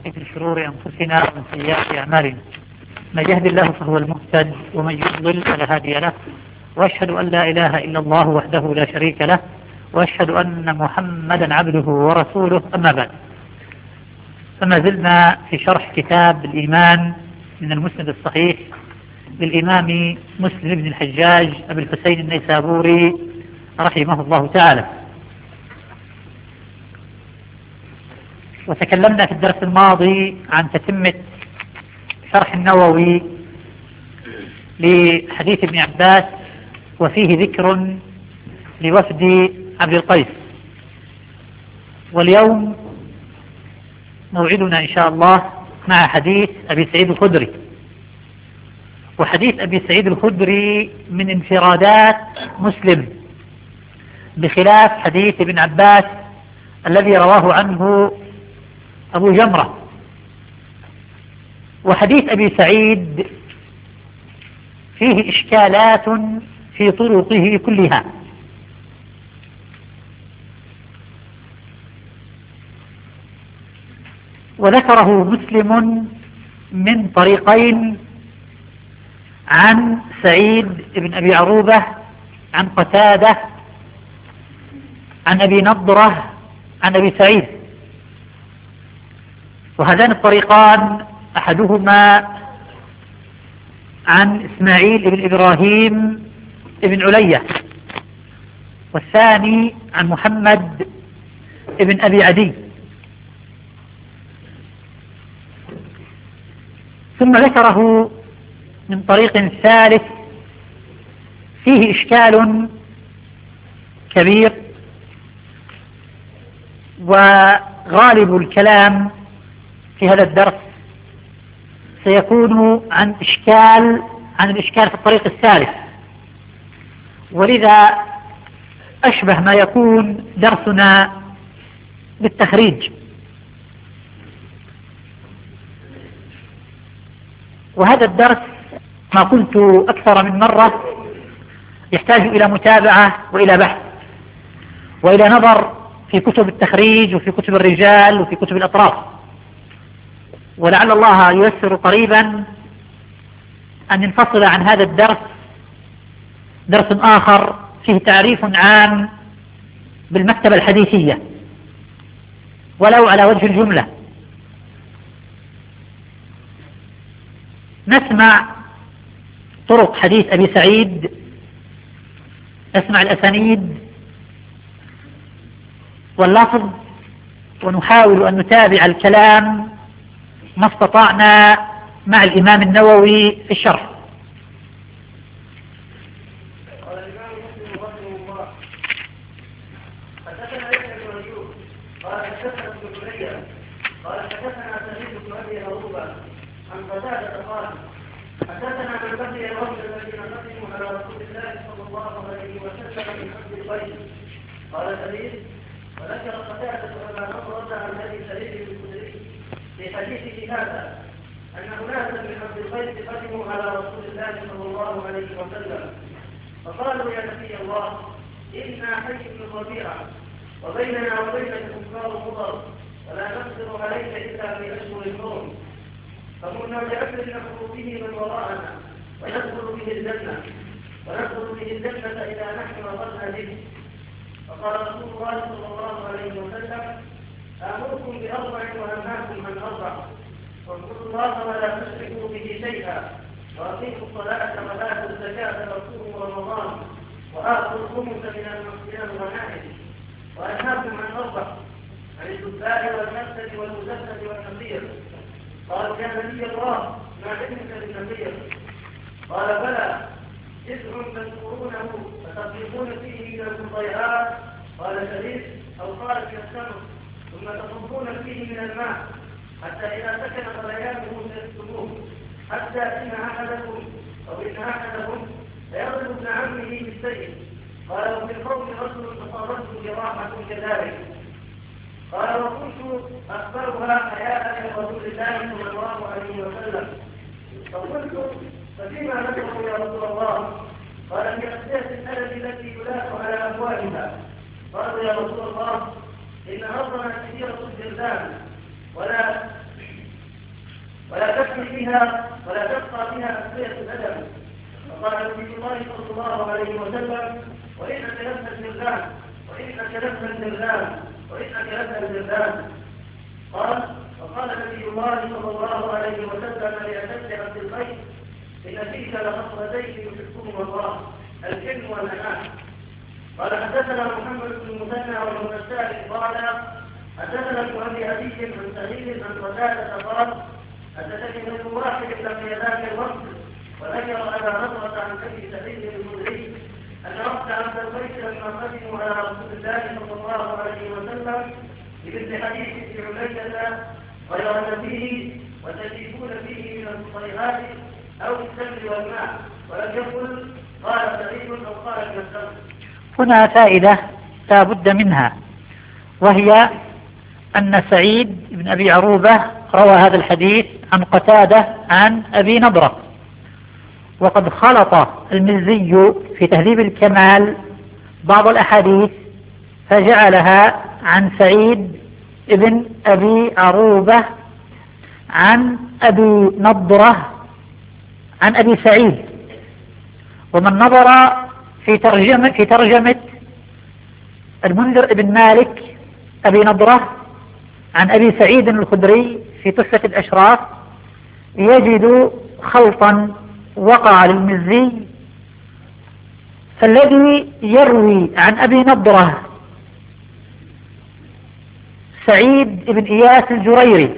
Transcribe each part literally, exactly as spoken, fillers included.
من شرور أنفسنا ومن سيئات أعمالنا. من يهد الله فهو المهتد ومن يضلل فلا هادي له، وأشهد أن لا إله إلا الله وحده لا شريك له، وأشهد أن محمدا عبده ورسوله. أما بعد، فما زلنا في شرح كتاب الإيمان من المسند الصحيح للإمام مسلم بن الحجاج أبي الحسين النيسابوري رحمه الله تعالى. وتكلمنا في الدرس الماضي عن تتمة شرح النووي لحديث ابن عباس، وفيه ذكر لوفد عبد القيس. واليوم موعدنا إن شاء الله مع حديث أبي سعيد الخدري. وحديث أبي سعيد الخدري من انفرادات مسلم، بخلاف حديث ابن عباس الذي رواه عنه أبو جمرة. وحديث أبي سعيد فيه إشكالات في طرقه كلها، وذكره مسلم من طريقين: عن سعيد بن أبي عروبة عن قتادة عن أبي نضرة عن أبي سعيد. وهذان الطريقان أحدهما عن إسماعيل بن إبراهيم بن علية، والثاني عن محمد بن أبي عدي. ثم ذكره من طريق ثالث فيه إشكال كبير، وغالب الكلام في هذا الدرس سيكون عن إشكال عن الإشكال في الطريق الثالث، ولذا أشبه ما يكون درسنا بالتخريج. وهذا الدرس ما قلت أكثر من مرة يحتاج إلى متابعة وإلى بحث وإلى نظر في كتب التخريج وفي كتب الرجال وفي كتب الأطراف، ولعل الله ييسر قريبا أن ننفصل عن هذا الدرس درس آخر فيه تعريف عام بالمكتبة الحديثية ولو على وجه الجملة. نسمع طرق حديث أبي سعيد، نسمع الأسانيد واللفظ، ونحاول أن نتابع الكلام ما استطعنا مع الإمام النووي في الشرح. قال الإمام مسلم رحمه الله: حدثنا يحيى بن أيوب قال حدثنا ابن علية قال حدثنا سعيد بن أبي عروبة عن قتادة قال حدثنا من بقي الرجل الذين قدموا على رسول الله صلى الله عليه وسلم من عبد القيس. قال سعيد: وذكر قتادة أبا نضرة عن أبي سعيد الخدري في حديثه هذا أن أناسا من عبد القيس قدموا على رسول الله صلى الله عليه وسلم فقالوا: يا نبي الله، إنا حي بن ربيعة وبيننا وبينك كفار مضر ولا نقدر عليك إلا في أشهر الحرم، فمرنا بأكل نخرج به من وراءنا وندخل به الجنة وندخل به الجنة إذا نحن أخذنا به. فقال رسول الله صلى الله عليه وسلم: آمركم بأربع وأنهاكم عن أربع، واذكروا الله ولا تشركوا به شيئا، وأقيموا الصلاة وآتوا الزكاة وصوموا رمضان وآتوا الخمس من الغنائم. وأنهاكم عن أربع: عن الدباء والمسد والمزفة والنصير. قال: يا نبي الله، ما علمك بالنصير؟ قال: بلى، جزء تذكرونه فتطلقون فيه من المضيعات. قال: شريف أو خارج من السمر، ثم تصبون فيه من الماء حتى إذا سكن غليانه تكتبوه، حتى إن أحدكم أو إن أحدهم فيضرب ابن عمه بالسيف. قال: وفي القوم رجل تصابته جراحة كذلك. قال: وكنت أخبرها حياء من رسول الله صلى الله عليه وسلم، فقلت: ففيما نذكر يا رسول الله؟ قال: في أسئلة الألم التي يلاك على أبوابها. قالوا: يا رسول الله، إن أرضنا كثيرة الجلدان ولا ولا تبقي فيها ولا تبقى فيها أسوية الأدب. وقال نبي الله صلى الله عليه وسلم: وإنك لست الجرذان وإنك لست الجرذان وإنك لست الجرذان. قال وقال نبي الله صلى الله عليه وسلم لأشد عبد الخير: إن فيك لخصلتين يحبهما الله، الحلم والأناة. قال حدثنا محمد بن المثنى والمنسال قال حدثنا ابن أبي عدي عن سعيد عن قتادة قال حدثني ابن واحد لم يذاك الوقت وذكر أبا نضرة عن أبي سعيد الخدري أن وقت عبد الخير لما قدموا على رسول الله صلى الله عليه وسلم بمثل حديث ابن علية غير أن فيه وتجيبون فيه من الصيحات أو السمن والماء، ولم يقل قال سعيد أو قال ابن السمن. هنا فائدة لا بد منها، وهي أن سعيد بن أبي عروبة روى هذا الحديث عن قتادة عن أبي نضرة، وقد خلط المزي في تهذيب الكمال بعض الأحاديث فجعلها عن سعيد بن أبي عروبة عن أبي نضرة عن أبي سعيد. ومن نظر في ترجمة, في ترجمة المنذر بن مالك أبي نضرة عن أبي سعيد الخدري في تحفة الأشراف يجد خلطا وقع للمزي، فالذي يروي عن أبي نضرة سعيد بن إياس الجريري،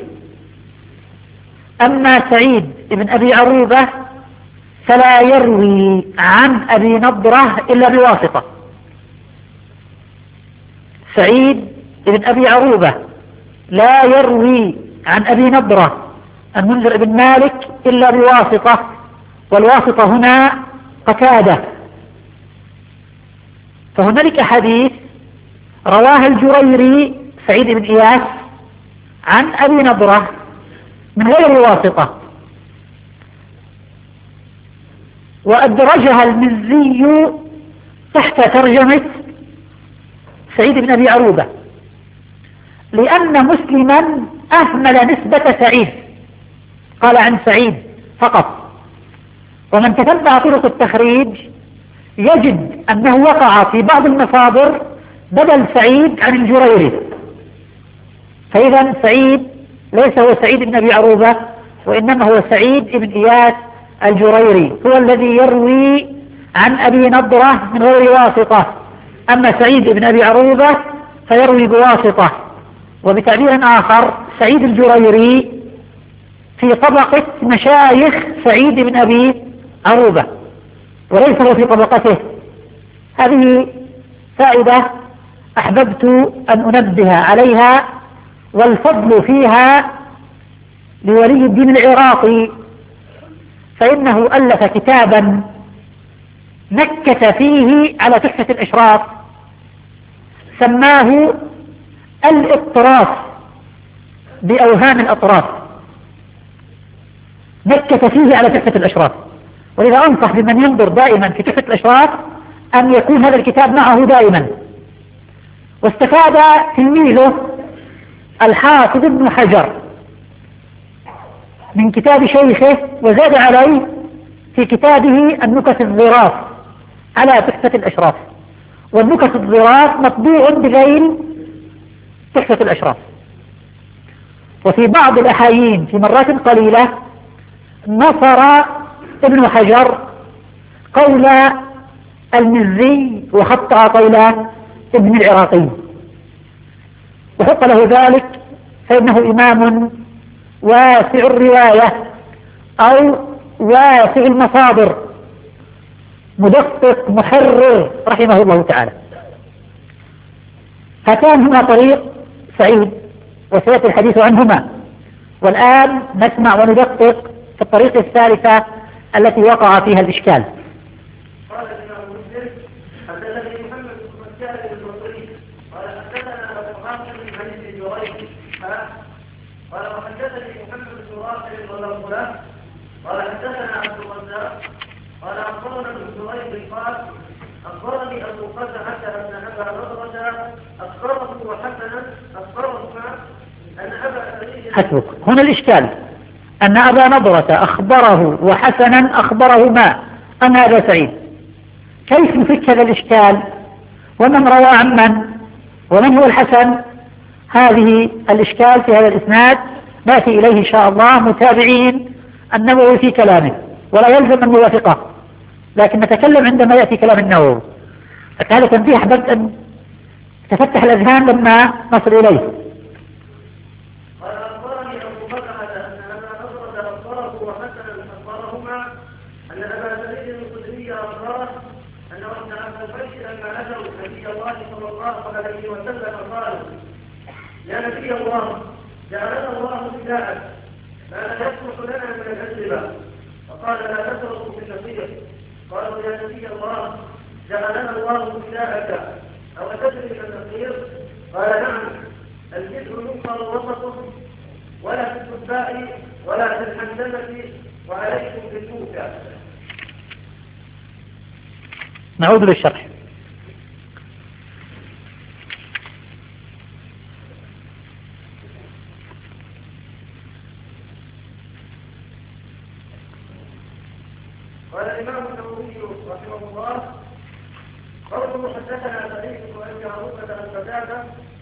أما سعيد بن أبي عروبة فلا يروي عن أبي نضرة إلا بواسطة. سعيد بن أبي عروبة لا يروي عن أبي نضرة المنذر بن مالك إلا بواسطة، والواسطة هنا قتادة. فهنالك حديث رواه الجريري سعيد بن إياس عن أبي نضرة من غير واسطة، وأدرجها المزي تحت ترجمة سعيد بن أبي عروبة، لأن مسلما أهمل نسبة سعيد، قال عن سعيد فقط. ومن تتبع طرق التخريج يجد أنه وقع في بعض المصادر بدل سعيد عن الجريري، فإذا سعيد ليس هو سعيد بن أبي عروبة، وإنما هو سعيد بن إياس الجريري هو الذي يروي عن أبي نضرة من غير واسطة، أما سعيد بن أبي عروبة فيروي بواسطة. وبتعبير آخر سعيد الجريري في طبقة مشايخ سعيد بن أبي عروبة وليس هو في طبقته. هذه فائدة أحببت أن أنبه عليها، والفضل فيها لولي الدين العراقي، فإنه ألف كتابا نكت فيه على تحفة الإشراف سماه الاطراف بأوهام الأطراف، نكت فيه على تحفة الإشراف. ولذا أنصح بمن ينظر دائما في تحفة الإشراف أن يكون هذا الكتاب معه دائما. واستفاد تلميذه الحافظ ابن حجر من كتاب شيخه وزاد عليه في كتابه النكت الظراف على تحفة الأشراف، والنكت الظراف مطبوع بغير تحفة الأشراف. وفي بعض الأحايين في مرات قليلة نصر ابن حجر قول المزي وخطأ قول ابن العراقي، وحق له ذلك، فإنه إمام واسع الرواية أو واسع المصادر، مدقق محرر رحمه الله تعالى. فكان هنا طريق سعيد وسيأتي الحديث عنهما، والآن نسمع وندقق في الطريق الثالثة التي وقع فيها الإشكال. قال الإمام مسلم حدثني محمد بن مسعود البصري قال حدثنا أبو حاتم بن علي بن جريج قال وحدثني محمد بن راشد والغلام قال حدثنا عبد الرزاق قال أخبرنا ابن جريج قال أخبرني أبو قتادة أن أبا نضرة أخبره وحسنا أخبرهما أن أبا سعيد. حسبك. هنا الإشكال أن أبا نضرة أخبره وحسنا أخبرهما أن أبا سعيد. كيف نفك هذا الإشكال؟ ومن روى عن من؟ ومن هو الحسن؟ هذه الإشكال في هذا الإسناد نأتي إليه إن شاء الله متابعين النووي في كلامه، ولا يلزم أن نوافقه، لكن نتكلم عندما يأتي كلام النووي. فهذا تنبيه أحببت أن تفتح الأذهان لما نصل إليه. قال أخبرني أبو بكر أن أبا نضرة أخبره وحسنا أخبرهما أن أبا سعيد الخدري أخبره أن ابن أبا البيت لما أتوا نبي الله صلى الله عليه وسلم قالوا: يا نبي الله، جعلنا الله فداءك، ما يصلح لنا من الأجوبة. فقال: لا تتركوا في النصير. قالوا: يا نبي الله، جعلنا الله فداءك، أو تدري من النصير؟ قال: نعم، الجسر ينقر وسطه، ولا في السباء ولا في الحندمة، وعليكم بالموكى. نعود للشرح. قال الإمام النووي رحمه الله: قوله حدثنا سعيد بن أبي عروبة عن قتادة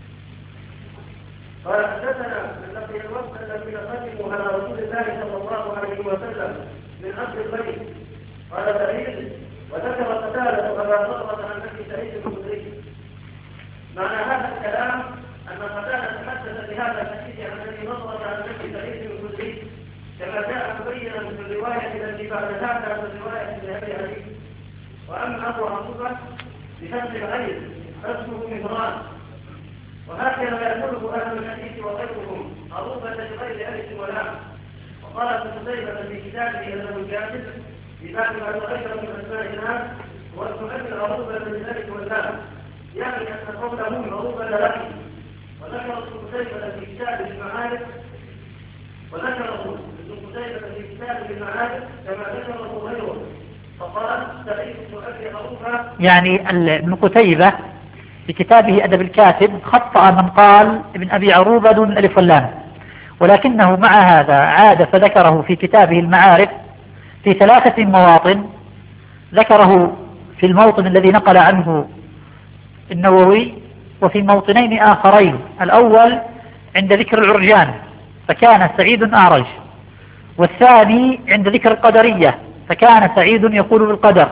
قال: حدثنا من لقي الوفد الذين قدموا على رسول الله صلى الله عليه وسلم من أهل البيت. قال سعيد: وذكر قتادة أبا نضرة عن أبي سعيد الخدري. معنى هذا الكلام أن قتادة تحدث بهذا الحديث عن أبي نضرة عن أبي سعيد الخدري، كما جاء مبينا في الرواية التي بعد هذا في الرواية لأبي علي. وأما أبو عروبة بفتح العين اسمه مهران، وهكذا يقوله أهل الحديث وغيرهم عروبة بغير ألف ولام. وقال ابن قتيبة في كتابه أنه الكاتب ببعض ما تغير من أسماء الناس وتؤمن عروبة بالألف واللام، يعني أن قوله عروبة لكن. وذكر ابن قتيبة في كتابه المعارف وذكره ابن قتيبة في كتابه المعارف كما ذكره غيره، فقال: سعيد بن أبي عروبة. يعني ابن قتيبة في كتابه أدب الكاتب خطأ من قال ابن أبي عروبة دون الألف واللام، ولكنه مع هذا عاد فذكره في كتابه المعارف في ثلاثة مواطن. ذكره في الموطن الذي نقل عنه النووي، وفي موطنين آخرين. الأول عند ذكر العرجان فكان سعيد أعرج، والثاني عند ذكر القدرية فكان سعيد يقول بالقدر،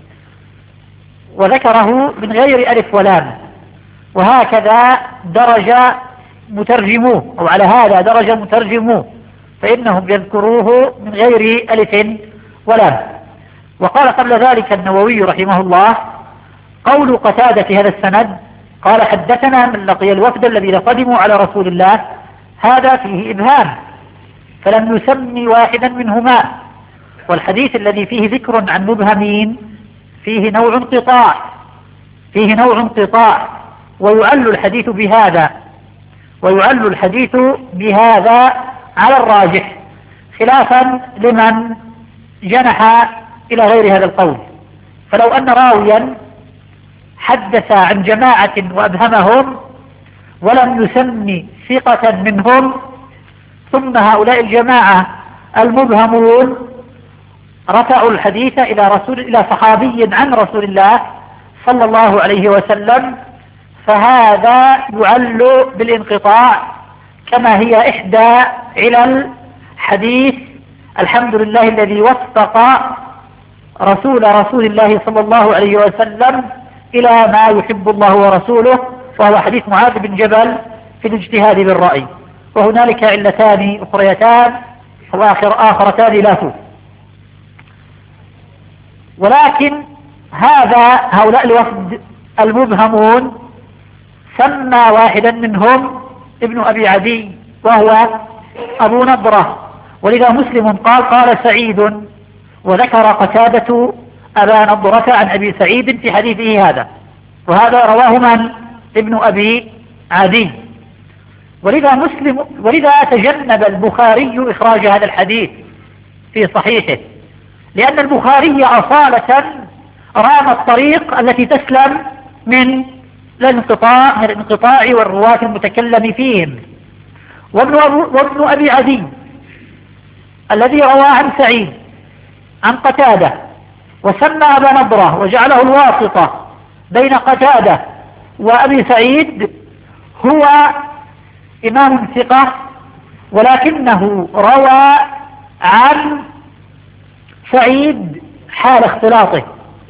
وذكره من غير ألف ولام. وهكذا درج مترجموه، أو على هذا درج مترجموه، فإنهم يذكروه من غير ألف ولام. وقال قبل ذلك النووي رحمه الله: قول قتادة في هذا السند قال: حدثنا من لقي الوفد الذين قدموا على رسول الله، هذا فيه إبهام، فلم يسمي واحدا منهما. والحديث الذي فيه ذكر عن مبهمين فيه نوع انقطاع فيه نوع انقطاع ويعل الحديث بهذا ويعل الحديث بهذا على الراجح، خلافا لمن جنح إلى غير هذا القول. فلو أن راويا حدث عن جماعة وأبهمهم ولم يسمي ثقة منهم، ثم هؤلاء الجماعة المبهمون رفعوا الحديث إلى رسول إلى صحابي عن رسول الله صلى الله عليه وسلم، فهذا يعل بالانقطاع، كما هي إحدى علل حديث الحمد لله الذي وفق رسول رسول الله صلى الله عليه وسلم إلى ما يحب الله ورسوله، وهو حديث معاذ بن جبل في الاجتهاد بالرأي. وهنالك علتان أخريتان وآخر آخرتان لا توجد. ولكن هذا هؤلاء الوفد المبهمون سمى واحدا منهم ابن أبي عدي وهو أبو نضرة، ولذا مسلم قال قال سعيد، وذكر قتادة أبا نضرة عن أبي سعيد في حديثه هذا، وهذا رواه من؟ ابن أبي عدي. ولذا مسلم ولذا تجنب البخاري إخراج هذا الحديث في صحيحه، لأن البخاري أصالة رام الطريق التي تسلم من الانقطاع الانقطاع والرواة المتكلم فيهم. وابن, وابن أبي عدي الذي روى عن سعيد عن قتادة وسمى أبا نضرة وجعله الواسطة بين قتادة وأبي سعيد هو إمام ثقة، ولكنه روى عن سعيد حال اختلاطه،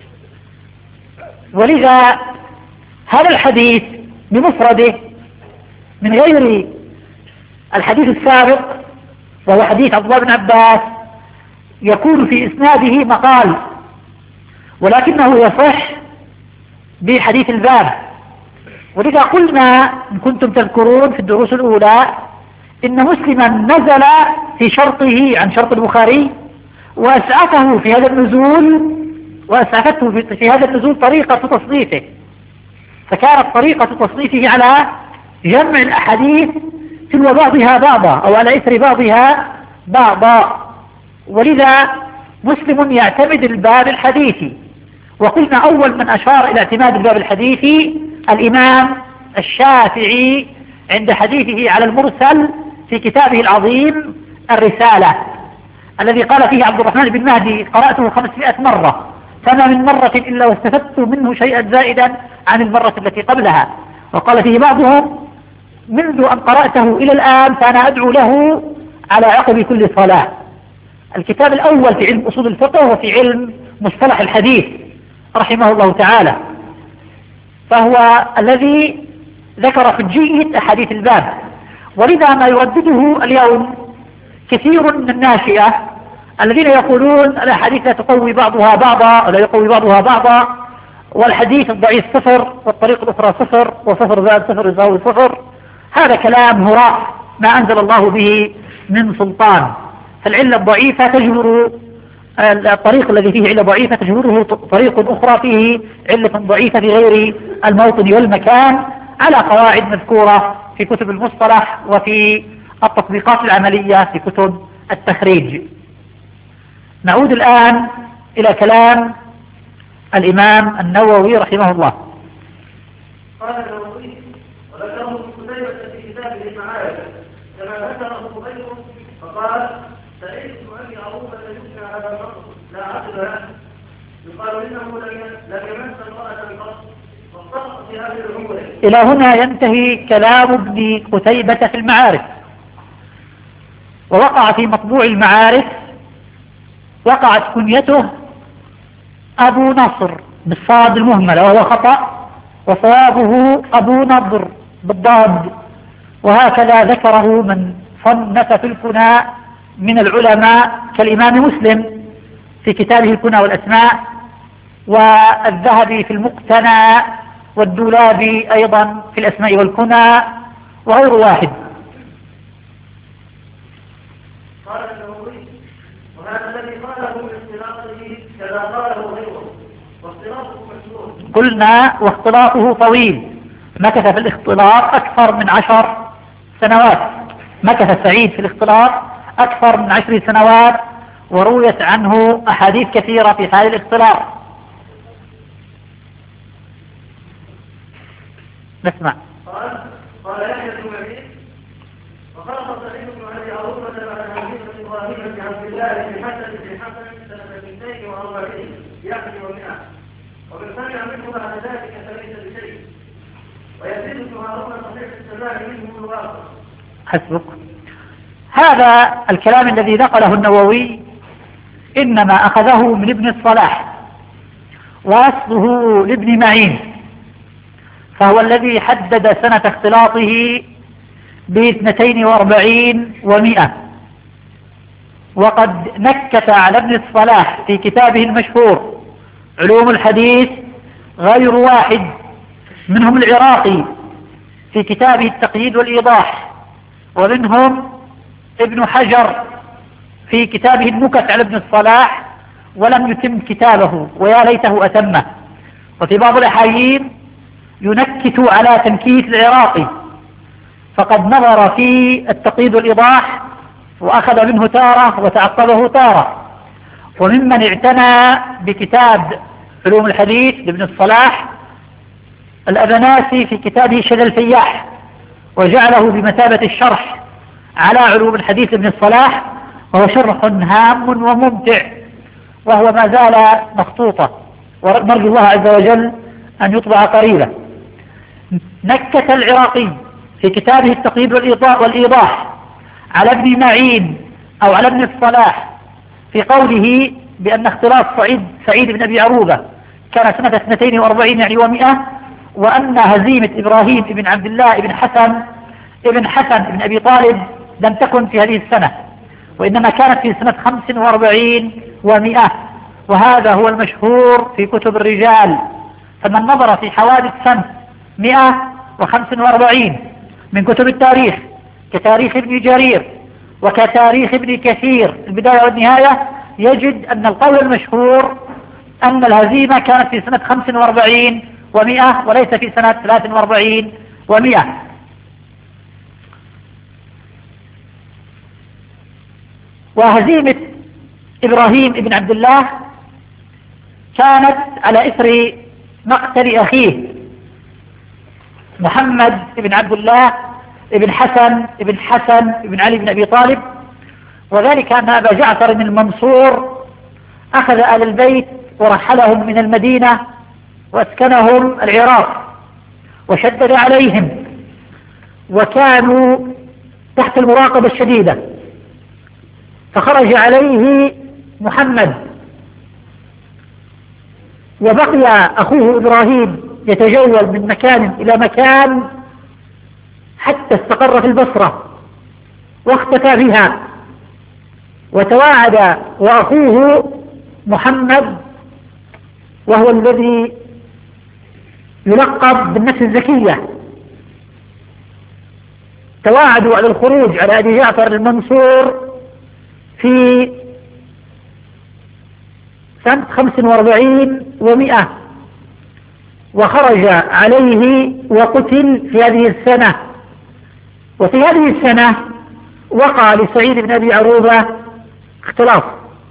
ولذا هذا الحديث بمفرده من غير الحديث السابق وهو حديث عبد الله بن عباس يكون في إسناده مقال، ولكنه يصح بحديث الباب. ولذا قلنا إن كنتم تذكرون في الدروس الأولى إن مسلما نزل في شرطه عن شرط البخاري، وأسعفه في هذا النزول وأسعفته في هذا النزول طريقة تصنيفه، فكانت طريقة تصنيفه على جمع الأحاديث تلو بعضها بعضا أو على إثر بعضها بعضا، ولذا مسلم يعتمد الباب الحديثي. وقلنا أول من أشار إلى اعتماد الباب الحديثي الإمام الشافعي عند حديثه على المرسل في كتابه العظيم الرسالة، الذي قال فيه عبد الرحمن بن مهدي قرأته خمسمائة مرة فما من مرة إلا واستفدت منه شيئا زائدا عن المرة التي قبلها. وقال فيه بعضهم منذ أن قرأته إلى الآن فأنا أدعو له على عقب كل صلاة. الكتاب الأول في علم أصول الفقه وفي علم مصطلح الحديث رحمه الله تعالى، فهو الذي ذكر في الجيد أحاديث الباب. ولذا ما يردده اليوم كثير من الناشئة الذين يقولون الأحاديث لا تقوي بعضها بعضا ولا يقوي بعضها بعضا، والحديث الضعيف صفر والطريق الأخرى صفر وصفر زائد صفر يساوي صفر، هذا كلام هراء ما أنزل الله به من سلطان. فالعلة الضعيفة تجبر الطريق الذي فيه علة ضعيفة تجبره طريق أخرى فيه علة ضعيفة في غير الموطن والمكان على قواعد مذكورة في كتب المصطلح وفي التطبيقات العملية في كتب التخريج. نعود الآن إلى كلام الإمام النووي رحمه الله. قال النووي وذكره ابن قتيبة في كتابه المعارف كما ذكره غيره فقال سعيد بن ابي عروبه يبنى على النصر لا عقل له، يقال انه لم يمس امراه قط واختص في هذه الامور. الى هنا ينتهي كلام ابن قتيبة في المعارف. ووقع في مطبوع المعارف وقعت كنيته ابو نصر بالصاد المهملة وهو خطأ، وصوابه ابو نضر بالضاد، وهكذا ذكره من صنف في الكنى من العلماء كالإمام مسلم في كتابه الكنى والأسماء، والذهبي في المقتنى، والدولابي أيضا في الأسماء والكنى، وغير واحد. قال النووي وهذا الذي قاله من اختلاطه كذا قاله غيره واختلاطه مشهور. قلنا واختلاطه طويل، مكث في الاختلاط أكثر من عشر سنوات، مكث سعيد في الاختلاط أكثر من عشر سنوات، ورويت عنه أحاديث كثيرة في حال الاختلاط. نسمع. قال قال يحيى بن معين وخلق سعيد بن ابي عروبه بعد حديث ابراهيم بن عبد الله بن حسن بن حسن سنه اثنتين واربعين يحيى ومئة، ومن سمع منه بعد ذلك فليس بشيء، ويزيد بن هارون صحيح السماع منه الواقع. حسبك. هذا الكلام الذي نقله النووي إنما أخذه من ابن الصلاح، وأصله لابن معين، فهو الذي حدد سنة اختلاطه باثنتين واربعين ومئة. وقد نكت على ابن الصلاح في كتابه المشهور علوم الحديث غير واحد، منهم العراقي في كتابه التقييد والإيضاح، ومنهم ابن حجر في كتابه النكت على ابن الصلاح، ولم يتم كتابه ويا ليته أتمه. وفي بعض الأحايين ينكت على تنكيت العراقي، فقد نظر في التقييد والإيضاح وأخذ منه تارة وتعقبه تارة. وممن اعتنى بكتاب علوم الحديث لابن الصلاح الأبناسي في كتابه شذا الفياح، وجعله بمثابة الشرح على علوم الحديث لابن الصلاح، وهو شرح هام وممتع، وهو ما زال مخطوطا، ونرجو الله عز وجل أن يطبع قريبا. نكت العراقي في كتابه التقييد والإيضاح على ابن معين أو على ابن الصلاح في قوله بأن اختلاط سعيد سعيد بن أبي عروبة كان سنة اثنتين وأربعين يعني ومئة، وأن هزيمة إبراهيم بن عبد الله بن حسن ابن حسن بن أبي طالب لم تكن في هذه السنة، وإنما كانت في سنة خمس وأربعين ومئة، وهذا هو المشهور في كتب الرجال. فمن نظر في حوادث سنة مئة وخمس وأربعين من كتب التاريخ كتاريخ ابن جرير وكتاريخ ابن كثير البداية والنهاية، يجد أن القول المشهور أن الهزيمة كانت في سنة خمس وأربعين ومئة وليس في سنة ثلاث وأربعين ومئة. وهزيمة إبراهيم بن عبد الله كانت على إثر مقتل أخيه محمد بن عبد الله بن حسن بن حسن بن علي بن أبي طالب، وذلك أن أبا جعفر المنصور أخذ آل البيت ورحلهم من المدينة وأسكنهم العراق وشدد عليهم، وكانوا تحت المراقبة الشديدة. فخرج عليه محمد، وبقي أخوه إبراهيم يتجول من مكان إلى مكان حتى استقر في البصرة واختفى بها، وتواعد وأخوه محمد وهو الذي يلقب بالنفس الزكية، تواعدوا على الخروج على أبي جعفر المنصور في سنة خمس وأربعين ومئة، وخرج عليه وقتل في هذه السنة. وفي هذه السنة وقع لسعيد بن أبي عروبة اختلاف،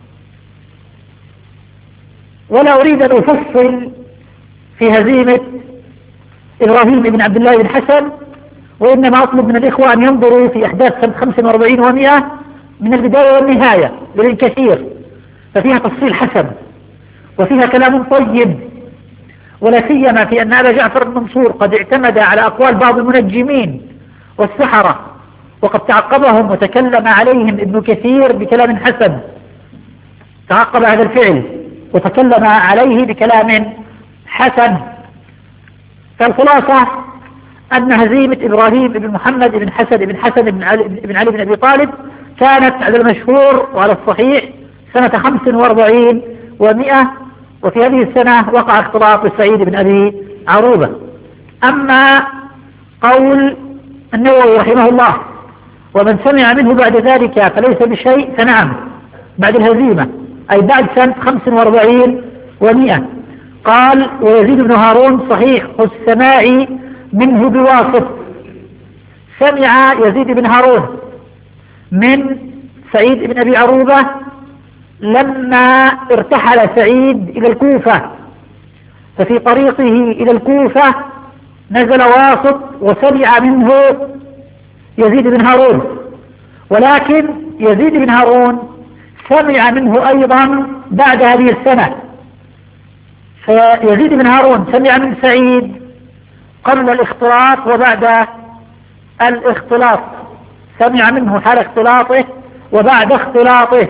ولا أريد أن أفصل في هزيمة إبراهيم بن عبد الله بن حسن، وإنما أطلب من الإخوة أن ينظروا في أحداث سنة خمس وأربعين ومئة من البداية والنهاية لابن كثير، ففيها تفصيل حسن وفيها كلام طيب، ولا سيما في أن أبا جعفر المنصور قد اعتمد على أقوال بعض المنجمين والسحرة، وقد تعقبهم وتكلم عليهم ابن كثير بكلام حسن، تعقب هذا الفعل وتكلم عليه بكلام حسن. فالخلاصة أن هزيمة إبراهيم بن محمد بن حسن بن حسن بن علي بن, علي بن أبي طالب كانت على المشهور وعلى الصحيح سنة خمس وأربعين ومئة، وفي هذه السنة وقع اختلاط سعيد بن أبي عروبة. أما قول النووي رحمه الله ومن سمع منه بعد ذلك فليس بشيء، فنعم بعد الهزيمة أي بعد سنة خمس وأربعين ومئة. قال ويزيد بن هارون صحيح السماع منه بواسط، سمع يزيد بن هارون من سعيد بن أبي عروبة لما ارتحل سعيد إلى الكوفة، ففي طريقه إلى الكوفة نزل واسط وسمع منه يزيد بن هارون، ولكن يزيد بن هارون سمع منه أيضا بعد هذه السنة. فيزيد بن هارون سمع من سعيد قبل الاختلاط وبعد الاختلاط، سمع منه حال اختلاطه وبعد اختلاطه.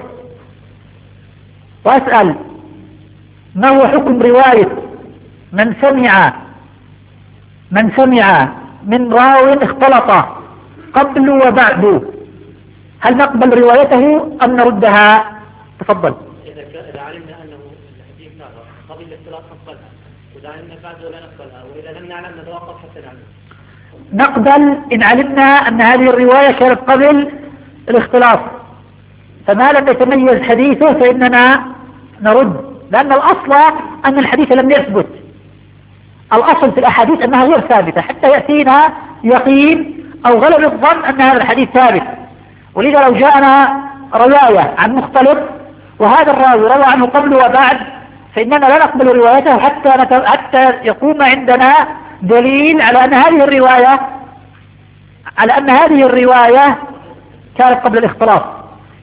وأسأل ما هو حكم رواية من سمع من سمع من راو اختلط قبل وبعد، هل نقبل روايته أم نردها؟ تفضل. إذا علمنا أنه الحديث قبل الاختلاط نقبلها، وإذا علمنا بعده لا نقبلها، وإذا لم نعلم نتوقف حتى نعلم. نقبل إن علمنا أن هذه الرواية كانت قبل الاختلاط، فما لم يتميز حديثه فإننا نرد، لأن الأصل أن الحديث لم يثبت. الأصل في الأحاديث أنها غير ثابتة حتى يأتينا يقين أو غلب الظن أن هذا الحديث ثابت. ولذا لو جاءنا رواية عن مختلف وهذا الراوي روى عنه قبل وبعد فإننا لا نقبل روايته حتى نت... حتى يقوم عندنا دليل على أن هذه الرواية على أن هذه الرواية كانت قبل الاختلاط.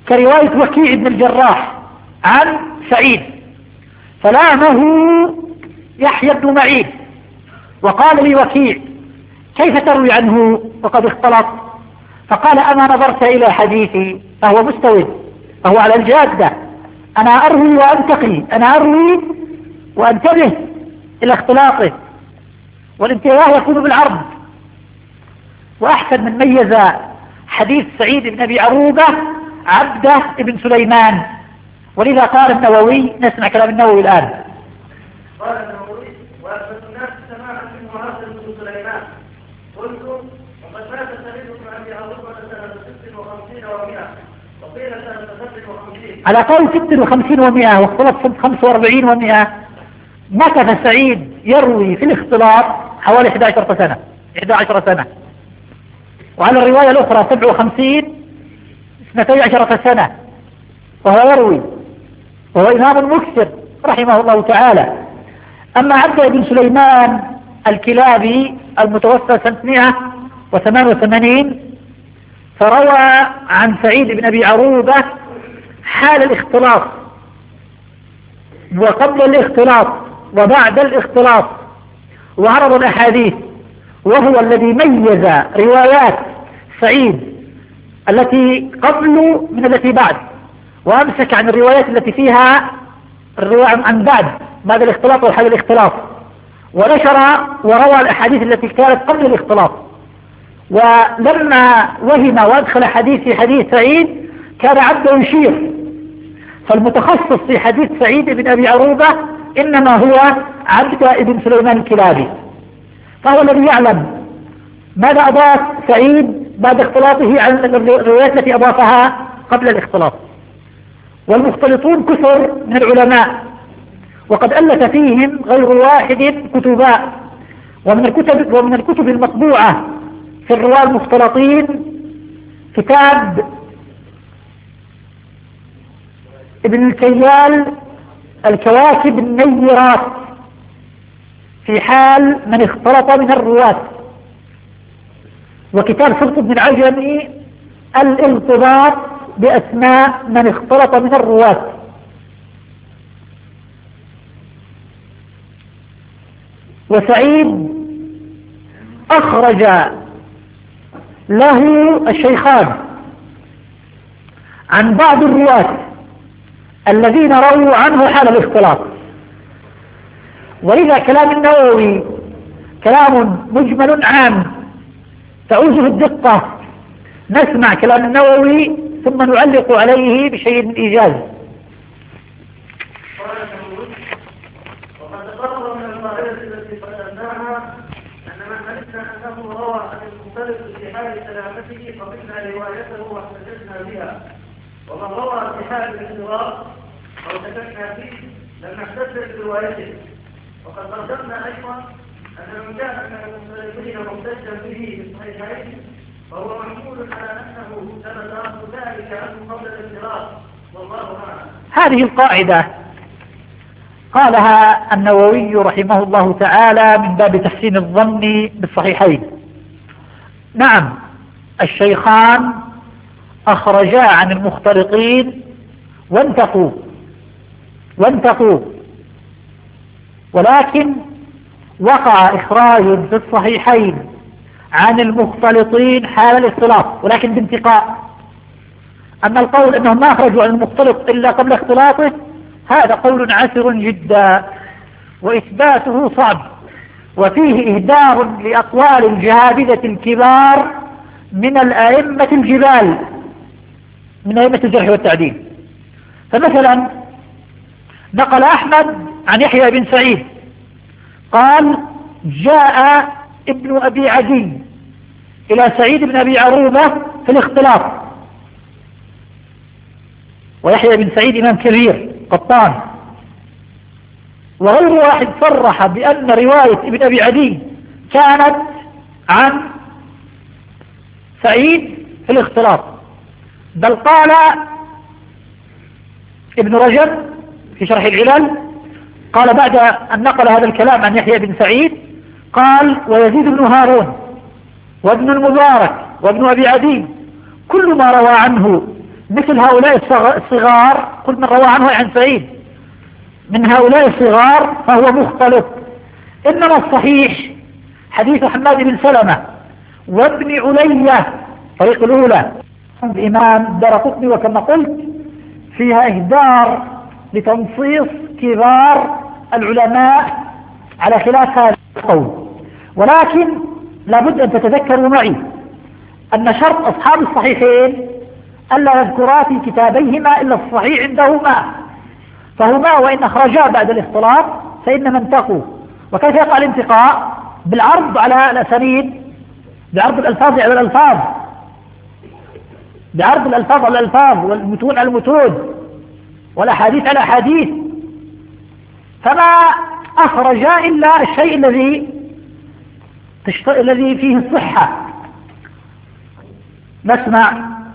كرواية وكيع بن الجراح عن سعيد، فلامه يحيى بن معين وقال لي وكيع كيف تروي عنه وقد اختلط؟ فقال أما نظرت إلى حديثي فهو مستود، فهو على الجادة، أنا أروي وأنتقي، أنا أروي وأنتبه إلى اختلاطه، والانتباه يكون بالعرض. وأحسن من ميز حديث سعيد بن أبي عروبة عبده بن سليمان، ولذا قال النووي، نسمع كلام النووي الآن. قال النووي وأثبت الناس سماعا منه عبده بن سليمان. قلت وقد مات سعيد بن أبي عروبة سنة ست وخمسين ومئة، وقيل سنة سبع وخمسين، على قول ست وخمسين ومئة، واختلط خمس واربعين ومئة. مكث سعيد يروي في الاختلاط حوالي إحدى عشرة سنة إحدى عشرة سنة، وعلى الرواية الأخرى سبع وخمسين اثنتي عشرة سنة وهو يروي، وهو إمام مكثر رحمه الله تعالى. أما عبد بن سليمان الكلابي المتوفى سنة مئة وثمان وثمانين فروى عن سعيد بن أبي عروبة حال الاختلاط وقبل الاختلاط وبعد الاختلاط، وعرض الأحاديث، وهو الذي ميز روايات سعيد التي قبل من التي بعد، وأمسك عن الروايات التي فيها الرواية عن بعد بعد الاختلاط وحال الاختلاط، ونشر وروى الأحاديث التي كانت قبل الاختلاط. ولما وهم وادخل حديث في حديث سعيد كان عبده يشير، فالمتخصص في حديث سعيد بن أبي عروبة إنما هو عبد بن سليمان الكلابي، فهو الذي يعلم ماذا أضاف سعيد بعد اختلاطه عن الروايات التي أضافها قبل الاختلاط. والمختلطون كثر من العلماء، وقد ألف فيهم غير واحد كتبا، ومن الكتب ومن الكتب المطبوعة في الرواة المختلطين كتاب ابن الكيال الكواكب النيرات في حال من اختلط من الرواة، وكتاب سلط بن العجمي الارتباط بأسماء من اختلط من الرواة. وسعيد أخرج له الشيخان عن بعض الرواة الذين رووا عنه حال الاختلاط، ولذا كلام النووي كلام مجمل عام تعوزه الدقة. نسمع كلام النووي ثم نعلق عليه بشيء من إيجاز. وقد تقرر من القاعدة التي قدمناها أن من علمنا أنه روى عن المختلف في حال سلامته فقلنا روايته واحتججنا بها، ومن روى في حال الاختلاط أو شككنا فيه لم نحتج بروايته. وقد قدمنا أيضا أن من كان من المختلفين محتجا به في الصحيحين فهو محمول على أنه ثبت أخذ ذلك عنه قبل الاختلاط، والله أعلم. هذه القاعدة قالها النووي رحمه الله تعالى من باب تحسين الظن بالصحيحين. نعم، الشيخان أخرجا عن المختلطين وانتقوا وانتقوا ولكن وقع إخراج في الصحيحين عن المختلطين حال الاختلاط، ولكن بانتقاء. أما القول أنهم ما أخرجوا عن المختلط إلا قبل اختلاطه هذا قول عسر جدا وإثباته صعب، وفيه إهدار لأقوال الجهابذة الكبار من الأئمة الجبال من أئمة الجرح والتعديل. فمثلا نقل أحمد عن يحيى بن سعيد قال جاء ابن أبي عدي إلى سعيد بن أبي عروبة في الاختلاط، ويحيى بن سعيد إمام كبير قطان، وغير واحد صرح بأن رواية ابن أبي عدي كانت عن سعيد في الاختلاط، بل قال ابن رجب في شرح العلل قال بعد أن نقل هذا الكلام عن يحيى بن سعيد قال ويزيد بن هارون وابن المبارك وابن أبي عدي كل ما روى عنه مثل هؤلاء الصغار كل من روى عنه عن سعيد من هؤلاء الصغار فهو مختلط. إنما الصحيح حديث حماد بن سلمة وابن علية طريق الأولى الإمام الدارقطني، وكما قلت فيها إهدار لتنصيص كبار العلماء على خلاف هذا القول. ولكن لابد أن تتذكروا معي أن شرط أصحاب الصحيحين ألا يذكرا في كتابيهما إلا الصحيح عندهما، فهما وإن أخرجا بعد الاختلاط فإنما انتقوا. وكيف يقع الانتقاء؟ بالعرض على الأسانيد، بعرض الألفاظ على الألفاظ، بعرض الألفاظ على الألفاظ والمتون على المتون والأحاديث على الأحاديث. فما أخرج إلا الشيء الذي تشت... الذي فيه الصحة. نسمع.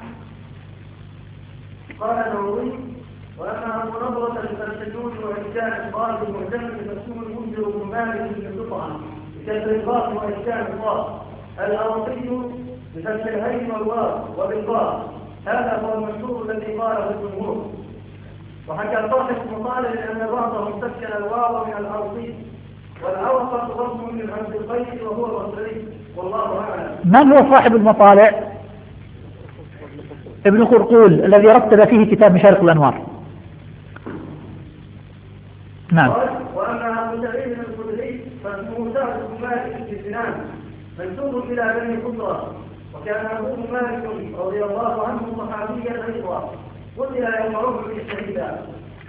قال النووي: وأما أبو نضرة الفلسفيون وإن كان الضال المعتمد فاسمه المنذر بن مالك بن قطعة بكسر الباء وإن كان الضاء الأوصي بفتح الهين والواو وبالضاء. هذا هو المشهور الذي قاله الجمهور. وحكى صاحب مطالب أن بعضهم سكن الواو من الأوصي والأوقف ضم من عبد القيس وهو بصري والله أعلم. من هو صاحب المطالع؟ ابن قرقول الذي رتب فيه كتاب مشارق الأنوار. نعم. وأما أبو سعيد الخدري فاسمه سعد بن مالك بن سنان منسوب إلى بني قطرة، وكان أبوه مالك رضي الله عنه صحابيا أيضا قتل يوم رفع الشهيدا.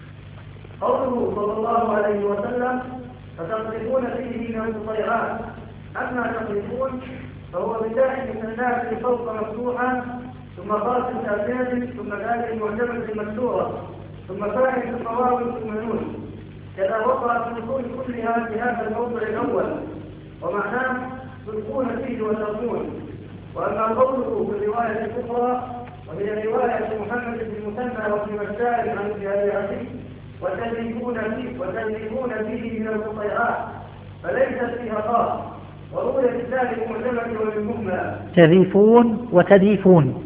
قوله صلى الله عليه وسلم: فتقذفون فيه من الطيران. أما تقذفون فهو بداية من الناس فوق مفتوحا ثم قاسم كاسد ثم ذلك المعتمد المكسورة ثم فاعل ثم واو ثم نون. كذا وقع في النقول كلها في هذا الموضع الأول، ومعناه تلقون فيه وترمون. وأما قوله في الرواية الأخرى وهي رواية محمد بن مثنى وابن بشار عن ابي عزيز: وتذرفون فيه وتذرفون فيه من القطيعات فليست فيها خاص. وروي بذلك المعتمد والمهمل تذيفون وتديفون،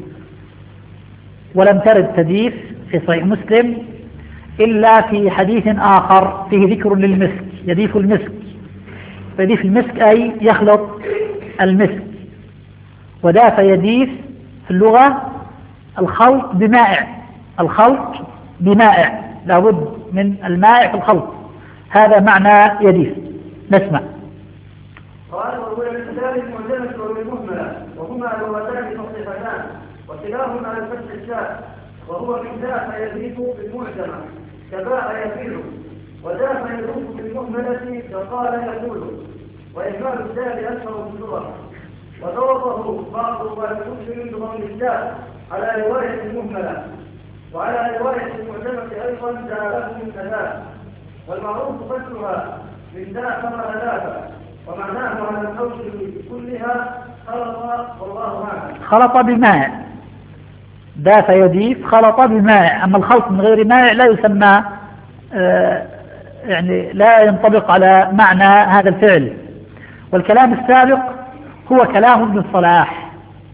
ولم ترد تديف في صحيح مسلم إلا في حديث آخر فيه ذكر للمسك، يديف المسك. فيديف المسك أي يخلط المسك، وداف يديف في اللغة الخلط بمائع، الخلط بمائع، لابد من المائع في الخلط، هذا معنى يديف. نسمع. قال: وهو الكتاب المعتمد والمهمل وهما لغتان فصيحتان وكلاهما على الفتح الشاء، وهو من داف يزيد بالمعجمة كباء يفيل، وداف يذوب بالمهملة كقال يقول، وإهمال الدال أشهر في اللغة. وضربه بعض المسلمين بضم الدال على رواية المهملة، وعلى رواية المعجمة أيضا داله من ثلاث، والمعروف فتحها من داء كما دافع، ومعناه على الأوجه كلها خلط والله أعلم. خلط بماء، داف يديف خلط بماء. أما الخلط من غير ماء لا يسمى، آه يعني لا ينطبق على معنى هذا الفعل. والكلام السابق هو كلام ابن صلاح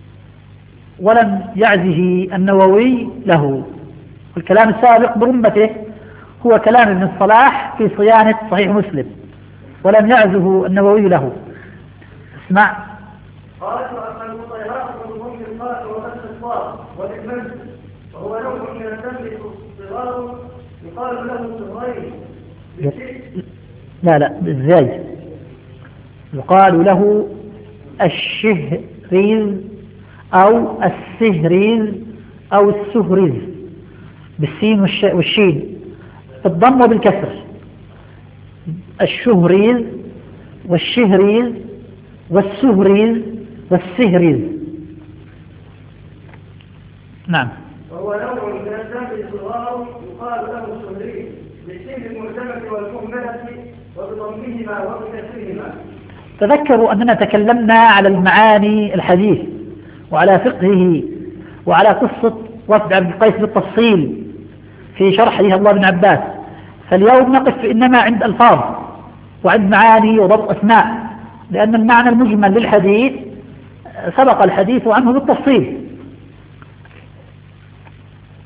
ولم يعزه النووي له، والكلام السابق برمته هو كلام ابن الصلاح في صيانة صحيح مسلم ولم يعزه النووي له. اسمع. قال: وأما المطيرات والمهم القاتل وفتح الصاد والإكمال وهو نوع من الدم صغار يقال له صغير. لا لا ازاي يقال له الشهريز أو السهريز أو السهريز بالسين والشين بالضم وبالكسر. الشهريز والشهريز والسهريز والسهريز. نعم. وهو نوع من الدم الصغار يقال له السهريز بالسين المعتمد والمهملة وبضمهما وبكسرهما. تذكروا أننا تكلمنا على المعاني الحديث وعلى فقهه وعلى قصة وفد عبد القيس بالتفصيل في شرح حديث الله بن عباس. فاليوم نقف إنما عند ألفاظ وعند معاني وضبط أسماء، لأن المعنى المجمل للحديث سبق الحديث عنه بالتفصيل.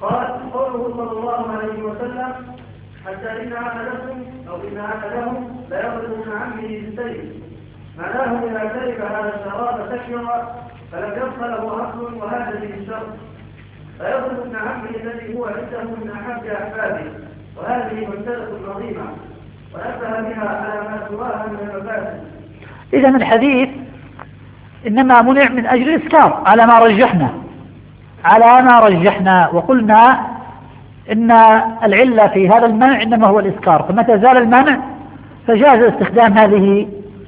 قال قوله صلى الله عليه وسلم حتى إن أحدكم أو إن أحدهم لا يخرج من عمه بالسيف، معناه إذا شرب هذا الشراب سكر فلم يبق له عقل وهذا به الشر، فيخرج ابن عمه الذي هو عنده من أحب أحبابه، وهذه مسألة عظيمة ونبه بها على ما سواها من المفاسد. إذا الحديث إنما منع من أجل الإسكار على ما رجحنا على ما رجحنا وقلنا إن العلة في هذا المنع إنما هو الإسكار، فمتى زال المنع فجاز استخدام هذه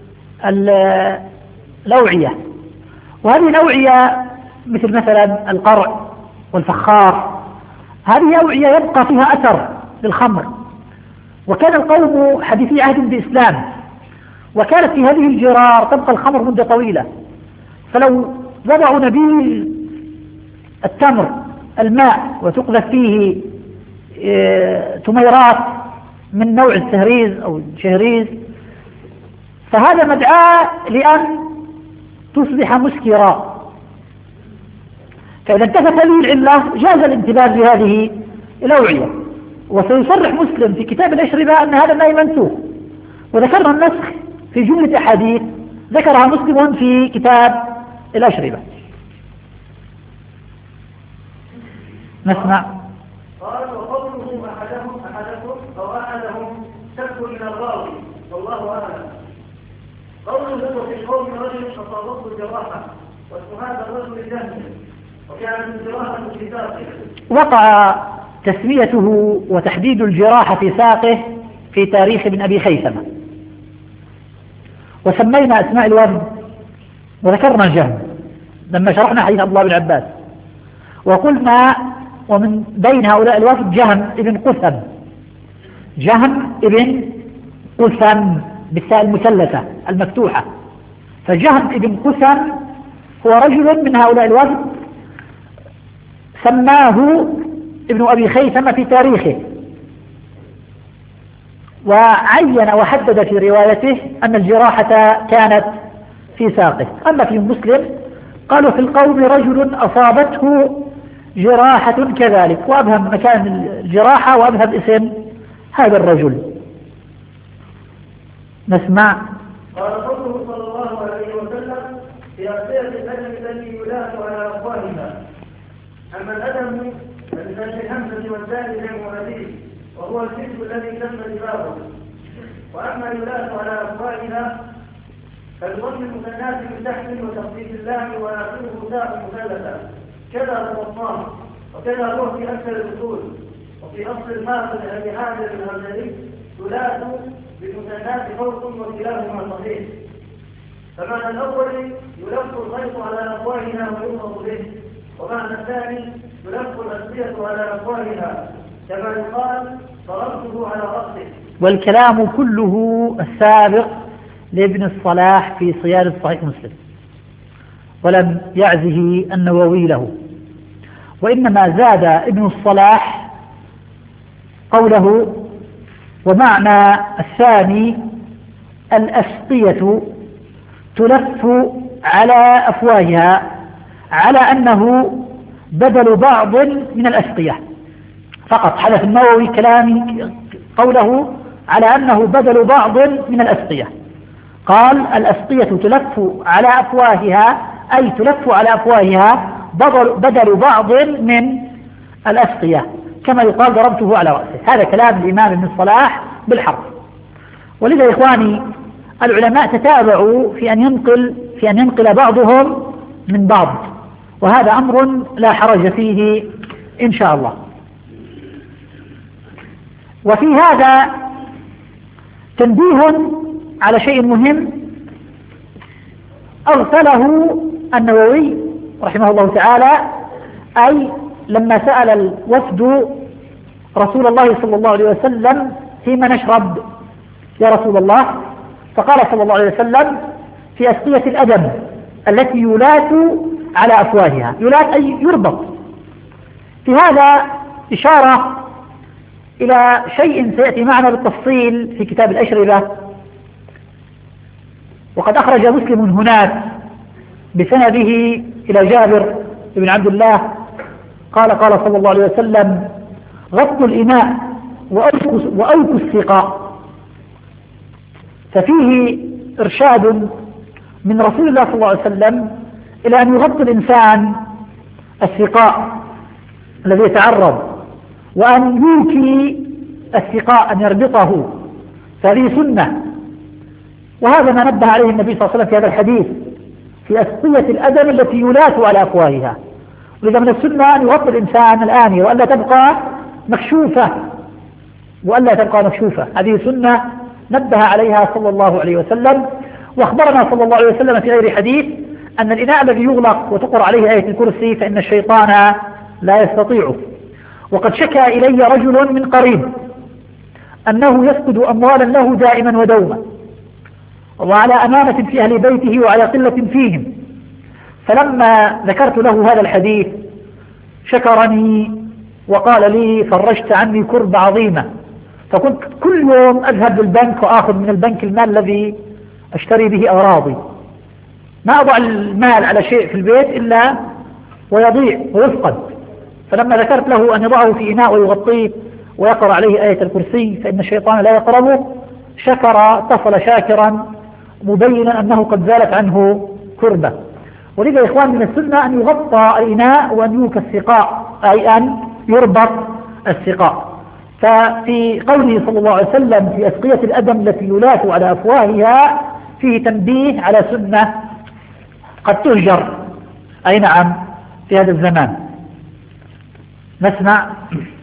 الأوعية. وهذه الأوعية مثل مثلا القرع والفخار، هذه أوعية يبقى فيها أثر للخمر، وكان القوم حديثي عهد بإسلام، وكانت في هذه الجرار تبقى الخمر مدة طويلة، فلو وضعوا نبيل التمر الماء وتقذف فيه تميرات من نوع السهريز أو الشهريز، فهذا مدعاة لأن تصبح مسكرا، فإذا انتفت هذه العلة جاز الانتباه بهذه الأوعية. وسيصرح مسلم في كتاب الأشربة أن هذا النهي منسوخ، وذكرنا النسخ في جملة أحاديث ذكرها مسلم في كتاب الأشربة. نسمع. قال وقوله أحدهم أحدكم أو أحدهم شك من الراوي والله أعلم. قوله ذكر في قوم رجل أصابته الجراحة واسم هذا الرجل الجهل وكانت الجراحة في ساقه. وقع تسميته وتحديد الجراحة في ساقه في تاريخ ابن أبي خيثمة، وسمينا أسماء الوفد وذكرنا الجهم لما شرحنا حديث عبد الله بن عباس، وقلنا ومن بين هؤلاء الوفد جهم ابن قثم جهم ابن قثم بالتاء المثلثة المفتوحة، فجهم ابن قثم هو رجل من هؤلاء الوفد سماه ابن أبي خيثمة في تاريخه، وعين وحدد في روايته أن الجراحة كانت في ساقه. أما في مسلم قالوا في القوم رجل أصابته جراحة كذلك، وأبهم مكان الجراحة وأبهم اسم هذا الرجل. نسمع. قال قوله صلى الله عليه وسلم في أصية الأدم التي يلاك على أفواهها. أما الأدم فمن الهمزة والدال جمع أديم وهو الجسم الذي تم دماغه، وأما يلاك على أفواهها فالضم المثنات من تحت وتخفيف اللام وآخره تاء مثلثة كذا الرطان، وكذا هو في أكثر الأصول. وفي أصل الماخذ الذي حاضر الهمزلي ثلاث بالمثنات فوق وكلاهما صحيح. فمعنى الأول يلف الخيط على أفواهها ويربط به، ومعنى الثاني يلف الأسقية على أفواهها كما يقال ضربته على رأسه. والكلام كله السابق لابن الصلاح في صيانة صحيح مسلم، ولم يعزه النووي له، وإنما زاد ابن الصلاح قوله ومعنى الثاني الأسقية تلف على أفواهها، على أنه بدل بعض من الأسقية فقط. حدث النووي كلامي قوله على أنه بدل بعض من الأسقية، قال الأسقية تلف على أفواهها أي تلف على أفواهها بدل بعض من الأسقية كما يقال ضربته على رأسه. هذا كلام الإمام ابن الصلاح بالحرف. ولذا إخواني العلماء تتابعوا في أن ينقل في أن ينقل بعضهم من بعض، وهذا أمر لا حرج فيه إن شاء الله. وفي هذا تنبيه على شيء مهم أغفله النووي رحمه الله تعالى، أي لما سأل الوفد رسول الله صلى الله عليه وسلم فيما نشرب يا رسول الله، فقال صلى الله عليه وسلم في أسقية الأدم التي يلات على أفواهها. يلات أي يربط. في هذا إشارة إلى شيء سيأتي معنا بالتفصيل في كتاب الأشربة، وقد أخرج مسلم هناك بسنده إلى جابر بن عبد الله قال قال صلى الله عليه وسلم: غطوا الإناء وأوكوا السقاء. ففيه إرشاد من رسول الله صلى الله عليه وسلم إلى أن يغطي الإنسان السقاء الذي يتعرض، وأن يوكي السقاء، أن يربطه، فهذه سنة. وهذا ما نبه عليه النبي صلى الله عليه وسلم في هذا الحديث في أسقية الأدم التي يلات على أفواهها. ولذا من السنة أن يغطي الإنسان الآنية وألا تبقى مكشوفة، وألا تبقى مكشوفة. هذه سنة نبه عليها صلى الله عليه وسلم. واخبرنا صلى الله عليه وسلم في غير حديث أن الإناء الذي يغلق وتقرأ عليه آية الكرسي فإن الشيطان لا يستطيعه. وقد شكى إلي رجل من قريب أنه يفقد أموالا له دائما ودوما، وعلى أمانة في أهل بيته وعلى قلة فيهم، فلما ذكرت له هذا الحديث شكرني وقال لي: فرجت عني كرب عظيمة. فكنت كل يوم أذهب للبنك وآخذ من البنك المال الذي أشتري به أغراضي، ما أضع المال على شيء في البيت إلا ويضيع ويفقد. فلما ذكرت له أن يضعه في إناء ويغطيه ويقرأ عليه آية الكرسي فإن الشيطان لا يقربه، شكر، اتصل شاكرا مبينا أنه قد زالت عنه كربة. ولذا يا إخوان من السنة أن يغطى الإناء وأن يوكى السقاء، أي أن يربط السقاء. ففي قوله صلى الله عليه وسلم في أسقية الأدم التي يلات على أفواهها فيه تنبيه على سنة قد تهجر، أي نعم، في هذا الزمان. نسمع.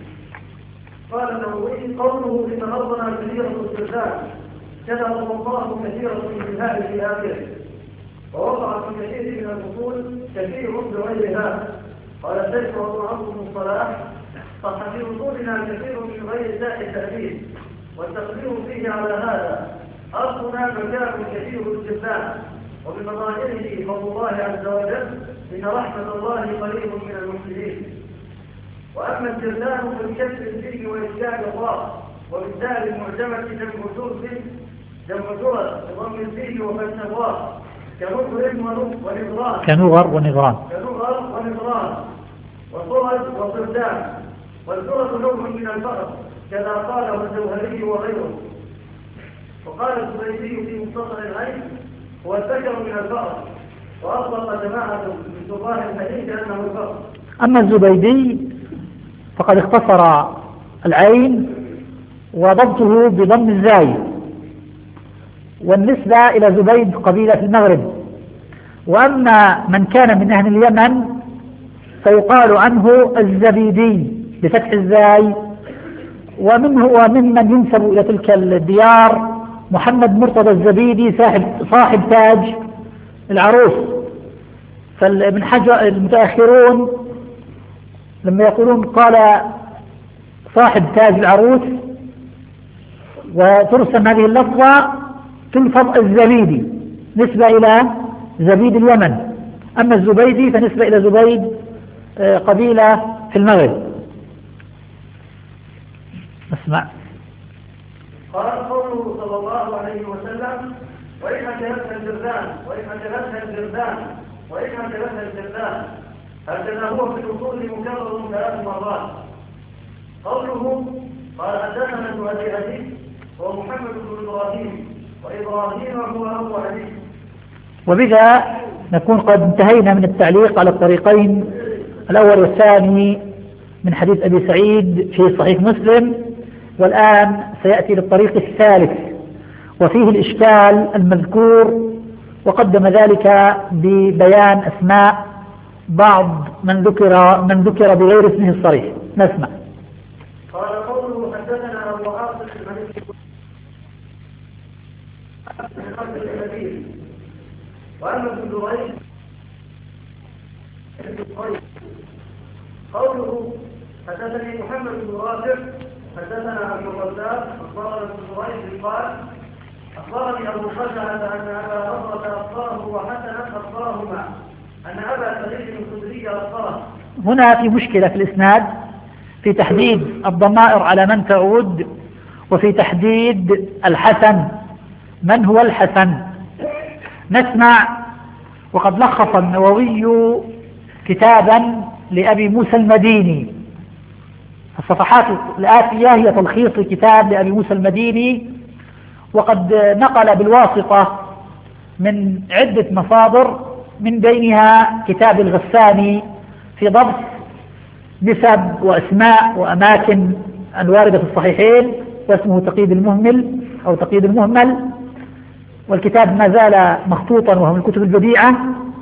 قال النووي: قوله لتنظر كثيرة السردان كذا الله كثيرة الانتهاء في آخره، ووقع في كثير من الأصول كثير بغير هذا. قال الشيخ وهو عبد بن صلاح: صح في أصولنا كثير من غير ذات التأليف، والتقدير فيه على هذا: أرضنا مكان كثير الجبال، وبمظاهره قول الله عز وجل: إن رحمة الله قريب من المحسنين. وأما الجردان فبكسر فيه وإشكال الله، وبالتالي المعجمة جمع جرد جمع جرد بضم الفيه وفتح الله، كنغر ونغران كنغر ونغران كنغر ونغران وصرد وصردان. والسرد نوع من الفرد كذا قاله الجوهري وغيره. وقال الزبيدي في مختصر العين: هو الذكر من الفرد، وأطلق جماعة من سراح الحديث أنه الفرد. أما الزبيدي فقد اختصر العين وضبطه بضم الزاي، والنسبة إلى زبيد قبيلة المغرب. وأما من كان من أهل اليمن فيقال عنه الزبيدي بفتح الزاي. ومنه وممن ينسب إلى تلك الديار محمد مرتضى الزبيدي صاحب, صاحب تاج العروس. فمن حجر المتأخرون لما يقولون قال صاحب تاج العروس وترسم هذه اللفظة تلفظ الزبيدي نسبة إلى زبيد اليمن. أما الزبيدي فنسبة إلى زبيد قبيلة في المغرب. اسمع. قال قوله صلى الله عليه وسلم: وإن أكلتها الجردان وإن أكلتها الجردان وإن أكلتها الجردان، هكذا هو في الأصول مكرر ثلاث مرات. قوله قال حدثنا ابن أبي حديث هو محمد بن إبراهيم، وإبراهيم هو أبو حديث. وبذا نكون قد انتهينا من التعليق على الطريقين الأول والثاني من حديث أبي سعيد في صحيح مسلم، والآن سيأتي للطريق الثالث وفيه الإشكال المذكور، وقدم ذلك ببيان أسماء بعض من ذكر من ذكر بغير اسمه الصريح. نسمع. قال قوله حدثنا أبو عاصم الملك من أصل الحديث، وأما ابن جريج قوله حدثني محمد بن رافع حدثنا عبد الرزاق أخبرنا ابن جريج قال: أخبرني أبو خزعة أن أبا هريرة أخبره وحسنا أخبرهما أن أبا سعيد الخدري أخبره. هنا في مشكلة في الإسناد في تحديد الضمائر على من تعود، وفي تحديد الحسن من هو الحسن. نسمع. وقد لخص النووي كتابا لأبي موسى المديني. الصفحات الآتية هي تلخيص الكتاب لأبي موسى المديني، وقد نقل بالواسطة من عدة مصادر، من بينها كتاب الغساني في ضبط نسب وأسماء وأماكن الواردة في الصحيحين، واسمه تقييد المهمل أو تقييد المهمل، والكتاب ما زال مخطوطا وهو من الكتب البديعة.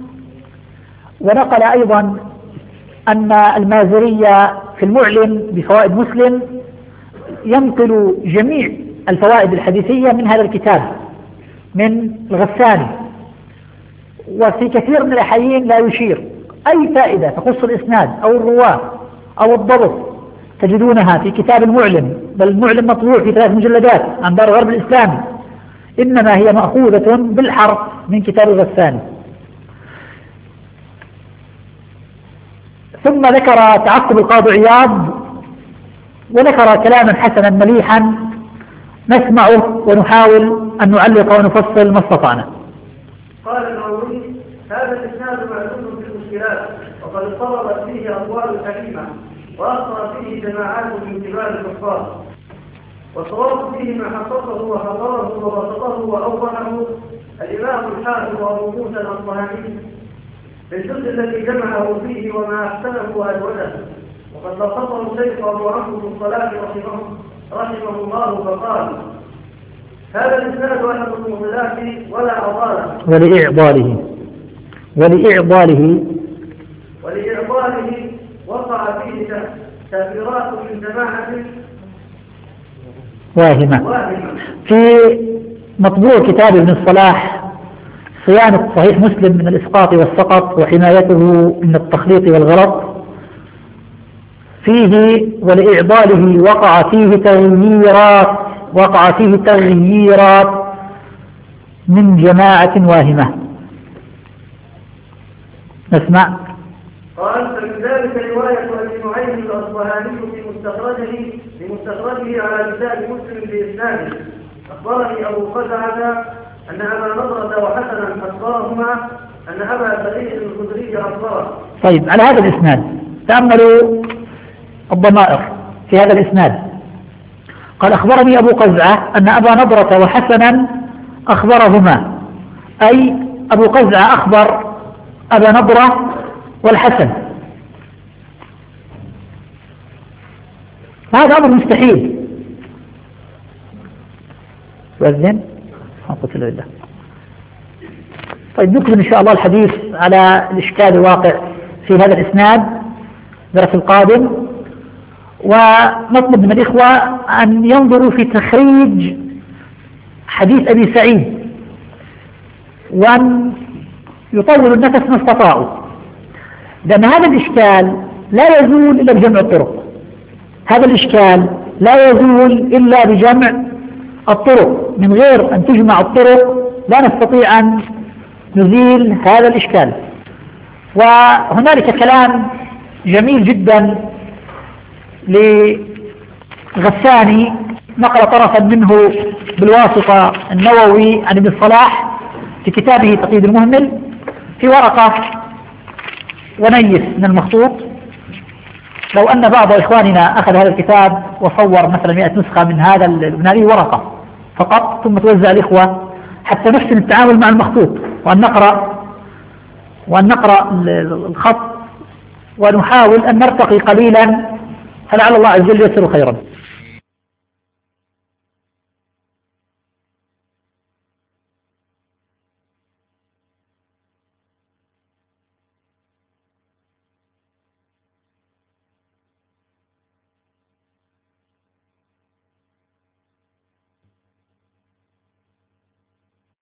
ونقل أيضا أن المازرية في المعلم بفوائد مسلم ينقل جميع الفوائد الحديثية من هذا الكتاب من الغساني، وفي كثير من الأحيان لا يشير أي فائدة تخص الإسناد أو الرواة أو الضبط تجدونها في كتاب المعلم، بل المعلم مطبوع في ثلاث مجلدات عن دار الغرب الإسلامي، إنما هي مأخوذة بالحرف من كتاب الغساني. ثم ذكر تعقب القاضي عياض، وذكر كلاما حسنا مليحا نسمعه ونحاول أن نعلق ونفصل ما استطعنا. قال النووي: هذا الإسناد معلوم في المشكلات، وقد اضطربت فيه أطوال كريمة، وأخطأ فيه جماعات من كبار الكفار، والصواب فيه ما حققه وحضره وبسطه وأوضحه الإمام الحافظ أبو موسى الأصبهاني في الجزء الذي جمعه فيه وما أحسنه وأجوده. وقد لخصه الشيخ أبو عمرو بن الصلاة رحمه رحمه الله فقال: هذا الإسناد أحد المضلات ولا أضاله ولإعضاله ولإعضاله ولإعضاله وقع فيه تأثيرات من جماعة واهمة. واهمة. في مطبوع كتاب ابن الصلاح صيانة صحيح مسلم من الإسقاط والسقط وحمايته من التخليط والغلط، فيه ولإعضاله وقع فيه تغييرات وقع فيه تغييرات من جماعة واهمة. نسمع. قال: فمن ذلك رواية أبي نعيم الأصبهاني في مستخرجه في مستخرجه على كتاب مسلم بإسناده: أخبرني أبو قزعة أن أبا نضرة وحسنا أخبرهما أن أبا سعيد الخدري أخبره. طيب، على هذا الإسناد تأملوا الضمائر في هذا الإسناد. قال: أخبرني أبو قزعة أن أبا نضرة وحسنا أخبرهما، أي أبو قزعة أخبر أبا نضرة والحسن. هذا أمر مستحيل. وأذن قلت له الله. طيب، نكمل إن شاء الله الحديث على الإشكال الواقع في هذا الإسناد درس القادم، ونطلب من الإخوة أن ينظروا في تخريج حديث أبي سعيد، وأن يطولوا النفس ما استطاعوا، لأن هذا الإشكال لا يزول إلا بجمع الطرق. هذا الإشكال لا يزول إلا بجمع الطرق. من غير أن تجمع الطرق لا نستطيع أن نزيل هذا الإشكال. وهنالك كلام جميل جدا لغساني نقل طرفا منه بالواسطة النووي عن ابن الصلاح في كتابه تقييد المهمل في ورقة ونيس من المخطوط. لو أن بعض إخواننا أخذ هذا الكتاب وصور مثلا مئة نسخة من هذا من هذه ورقة فقط، ثم توزع الإخوة حتى نحسن التعامل مع المخطوط، وأن نقرأ وأن نقرأ الخط ونحاول أن نرتقي قليلا، فلعل الله عز وجل يسر خيرا.